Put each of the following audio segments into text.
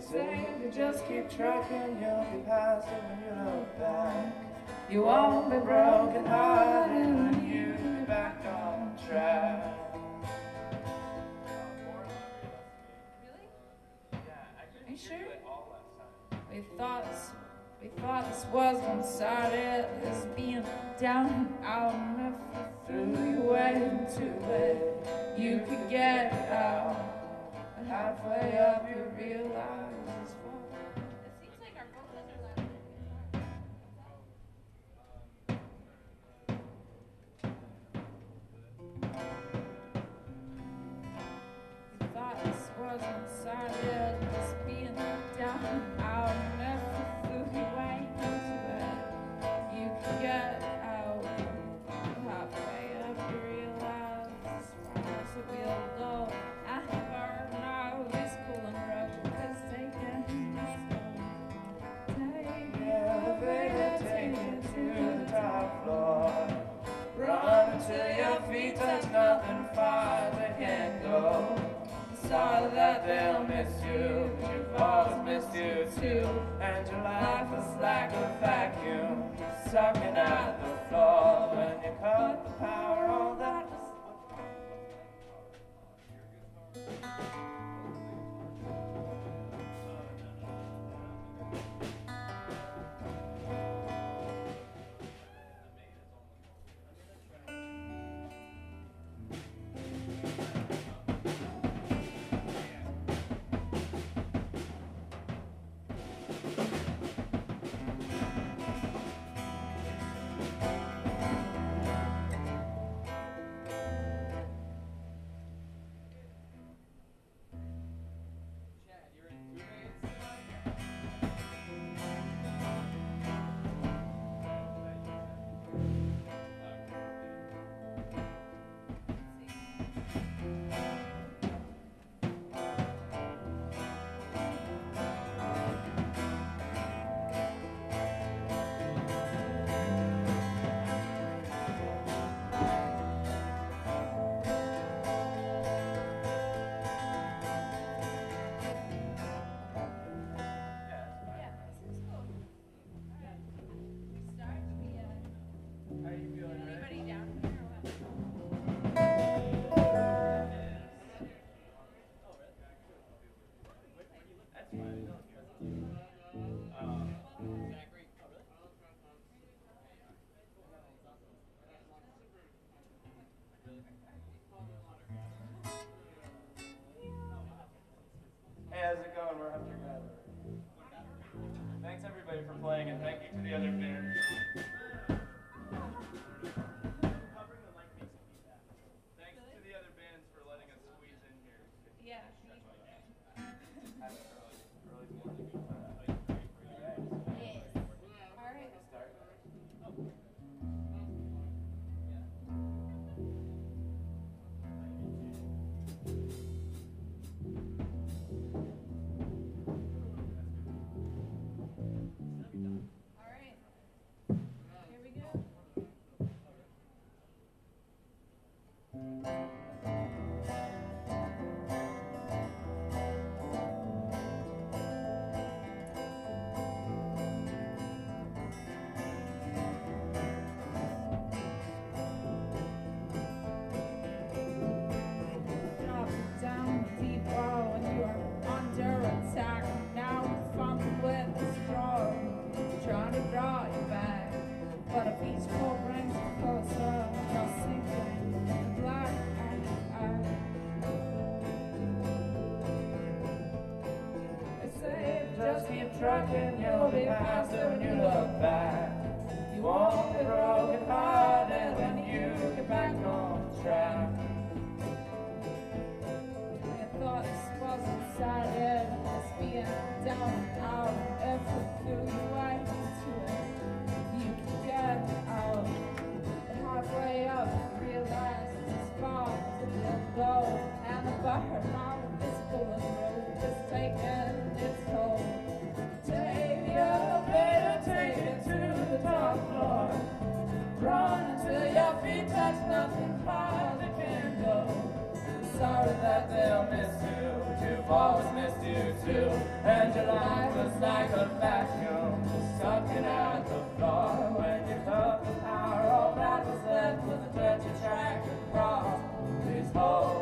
say if you just keep trucking, you'll be past it when you look back. You won't be broken hearted when you get back on track. Really? Are you sure? We thought this was one-sided, this being down and out, and if you threw your way into it, you could get out. But halfway up you realize it's fun. It seems like our vocals are louder than we thought this was one-sided, this being down and out, and if you threw your way into it, you could get out. But halfway up you realize it's fun. So we'll go and burn now this cool and rough, let's take it Elevator, take it to the top floor. Run until your feet touch nothing far they can't go. Sorry that they'll miss you, but you've always missed you too. And your life is like a vacuum sucking at the floor. When you cut the power on that. Hey, how's it going? We're Hunter Gatherer. Thanks everybody for playing, and thank you to the other bands. Thanks to the other bands for letting us squeeze in here. Yeah. Have an early morning. Yes. All right. Start. All right. Here we go. Dropping down the deep well when you are under attack. Now we fumble with the straw, trying to draw you back. But if each pull brings you closer, you're sinking in black and ice. They say just keep trucking, you'll be past it when you look back. You won't be broken hearted when you get back on track. I thought this was one-sided, this being down and out. If you threw your way into it, you can get out. And halfway up, you realize it's far to go. And the burnout is pulling through, just taking its toll. Take the elevator, take it to the top floor. Run until your feet touch nothing higher they can go. Sorry that they'll miss you. You've always missed you too. And your life was like a vacuum, just sucking at the floor. When you felt the power, all that was left was a dirty track across these holes.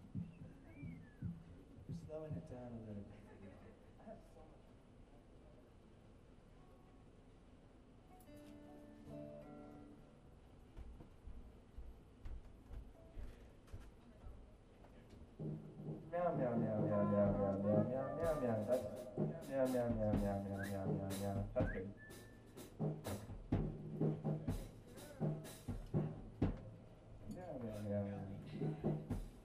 Slowing it down a little bit. meow, meow, meow, meow, meow, meow, meow, meow, meow. That's meow, meow, meow, meow, meow, meow, meow, meow. That's good. Meow, meow, meow, meow.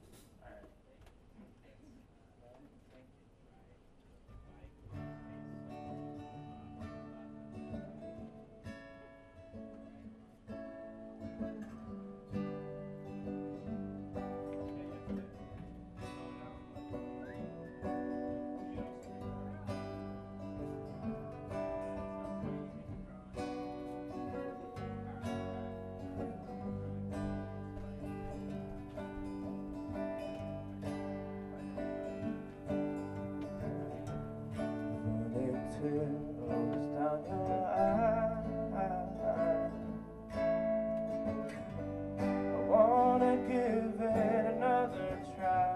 Tears down your eyes. I wanna give it another try,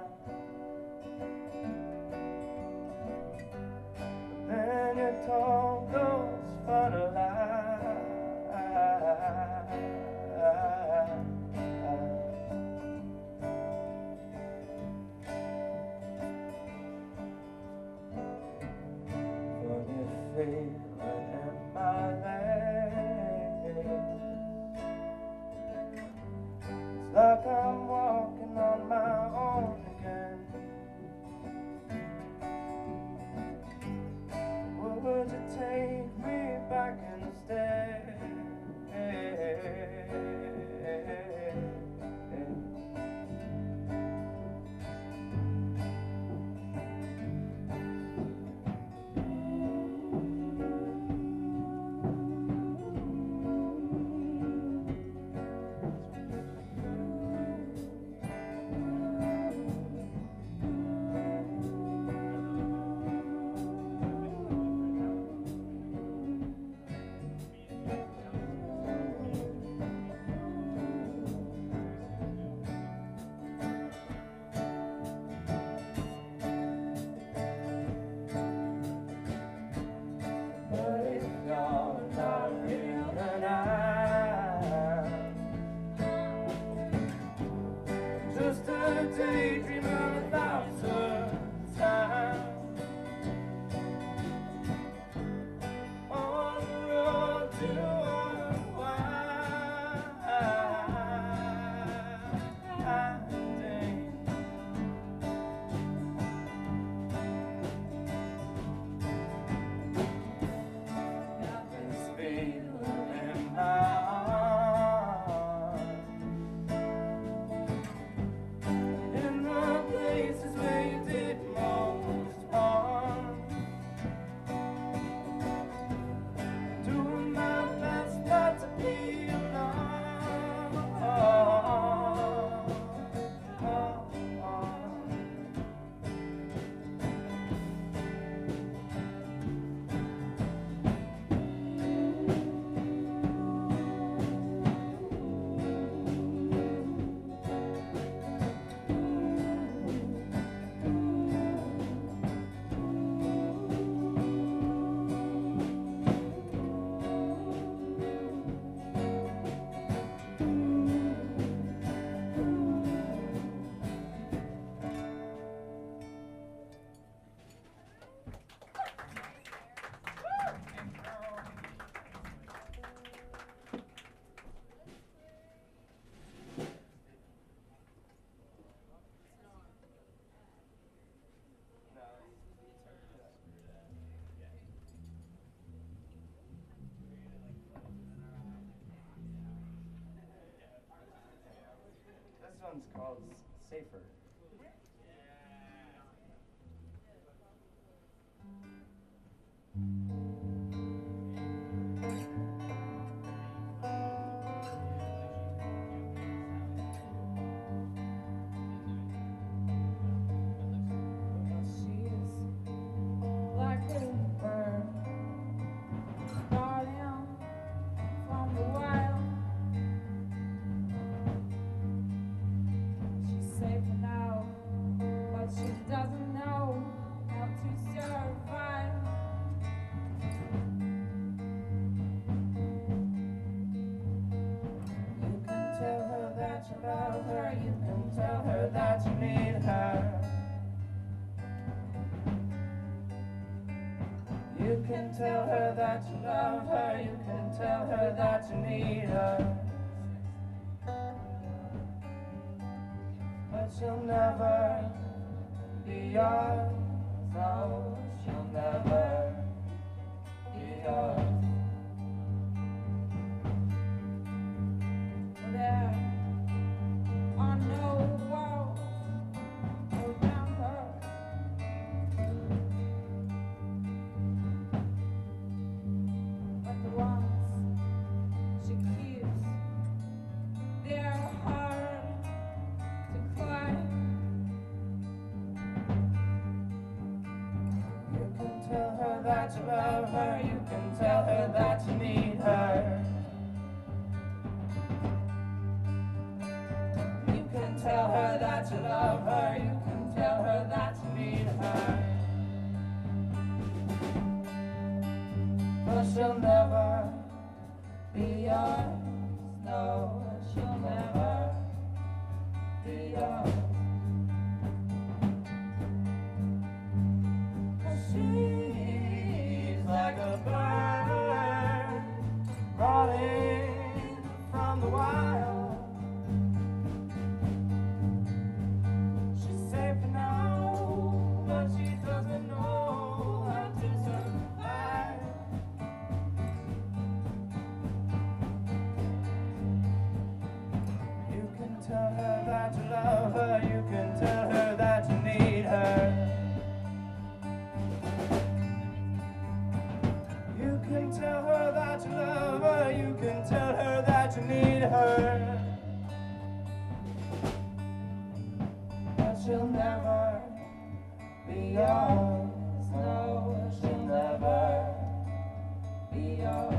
but then you told those funny lies. Feeling in my legs, it's like I'm walking on my own again. Would you take me back instead? Daydream of 1,000 times on the road to unwinding. Got this feeling in my This one's called Safer. Safe for now. You can tell her that you love her, you can tell her that you need her, but she'll never be yours. No, she'll never be yours. There are no walls around her. But the ones she keeps, they're hard to climb. You can tell her that you love her, you can tell her that you need her. You can tell her that you love her, you can tell her that you need her, but she'll never be yours. No, she'll never be yours. 'Cause she's like a bird running from the wild. She's safe now, but she doesn't know how to survive. You can tell her that you love her, you can tell her that you need her. You can tell her that you love her, you can tell her that you need her, but she'll never be yours. No, she'll never be yours.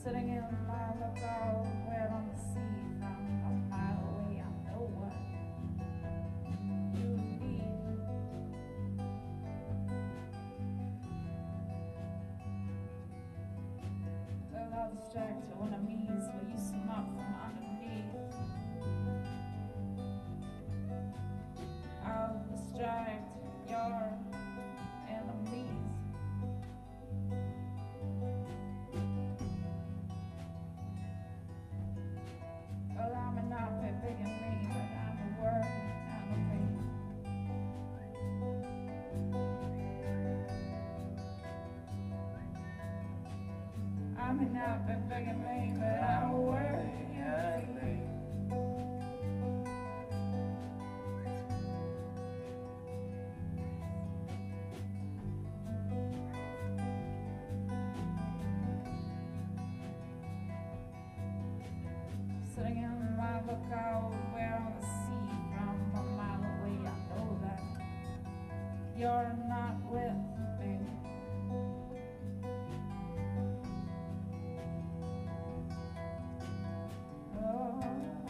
Sitting in my lookout, where on the sea, from a mile away, I know what you need. Well, I'll distract your enemies while you swim up from underneath. I'll distract your enemies. Well, I may not be big and mean, but I'm a word and a pain. I may not be big and mean, but I'm a word and a pain. Sitting in my lookout, where on the sea, from a mile away, I know that you're not with me. Oh,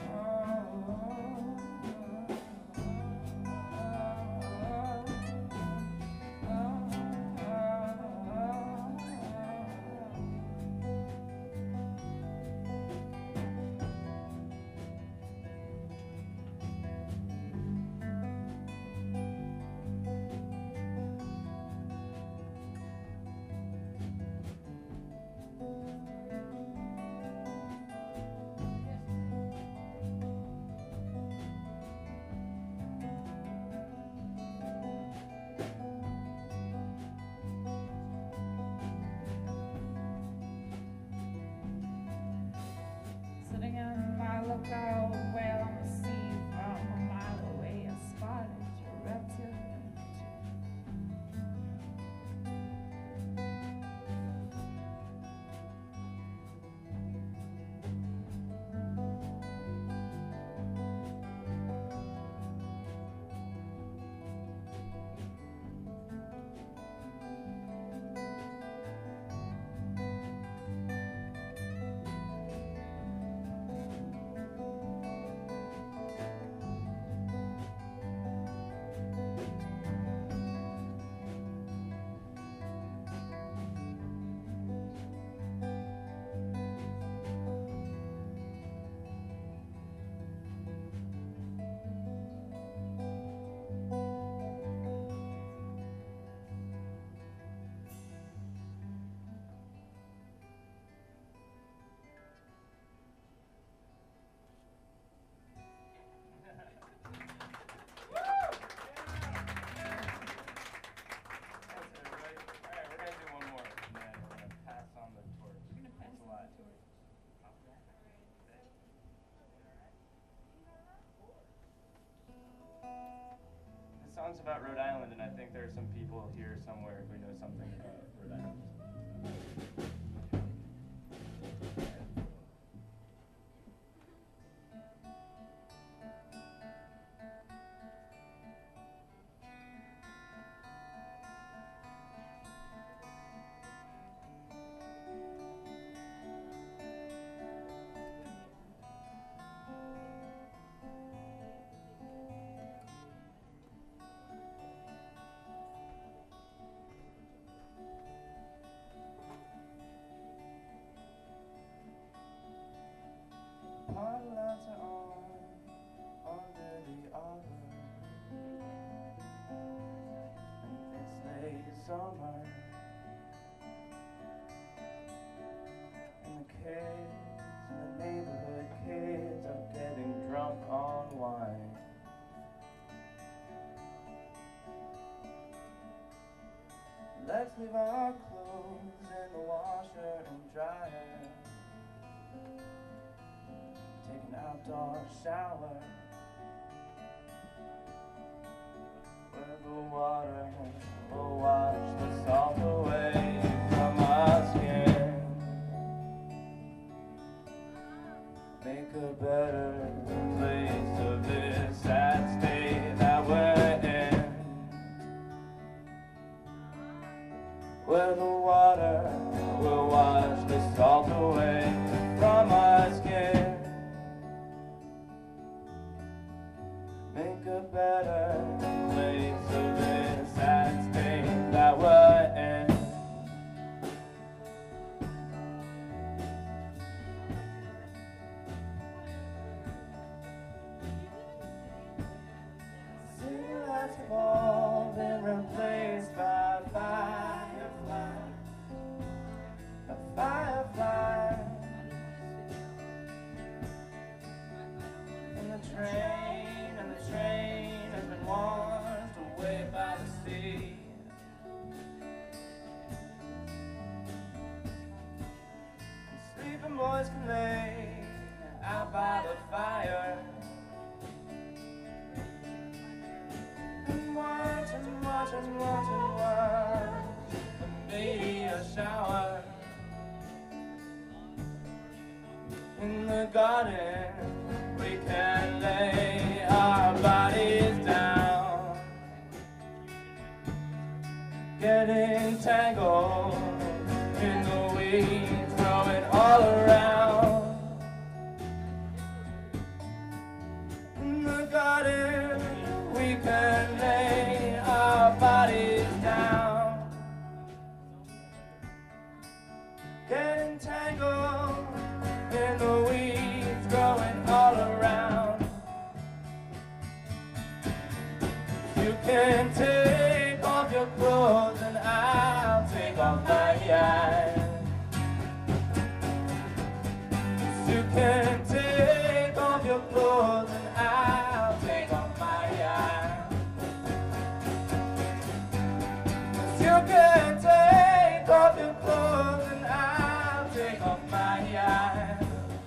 sitting in my lookout, where on the sea, from a mile away, I spotted your reptile. Song's about Rhode Island, and I think there are some people here somewhere who know something about Rhode Island. Our lives are on under the arbor, and it's late summer, and the kids in the neighborhood kids are getting drunk on wine. Let's leave our clothes in the washer and dryer, take an outdoor shower, where the water will wash the salt away from our skin, make a better place of this sad state that we're in, where the water will wash the salt away. boys can lay out by the fire and watch and watch and watch and watch the meteor shower. In the garden we can lay our bodies down, getting tangled in the weeds growing all around. In the garden we can lay our bodies down, getting tangled in the weeds growing all around. You can take off your clothes and I'll take off my eyes. You can take off your clothes and I'll take off my eyes. You can take off your clothes and I'll take off my eyes.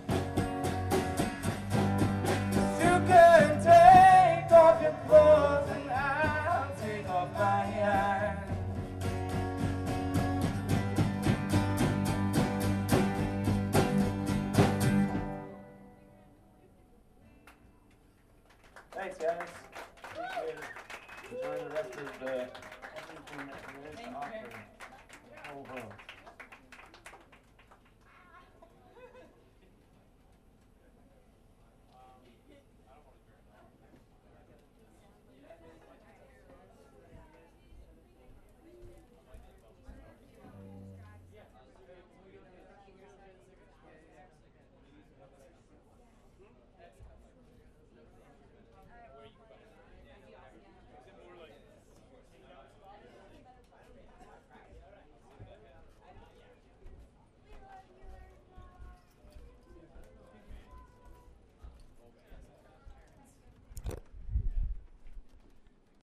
You can take off your clothes and I'll take off my eyes. Thanks, guys. Appreciate it. Enjoy the rest of the. Thank you. Over.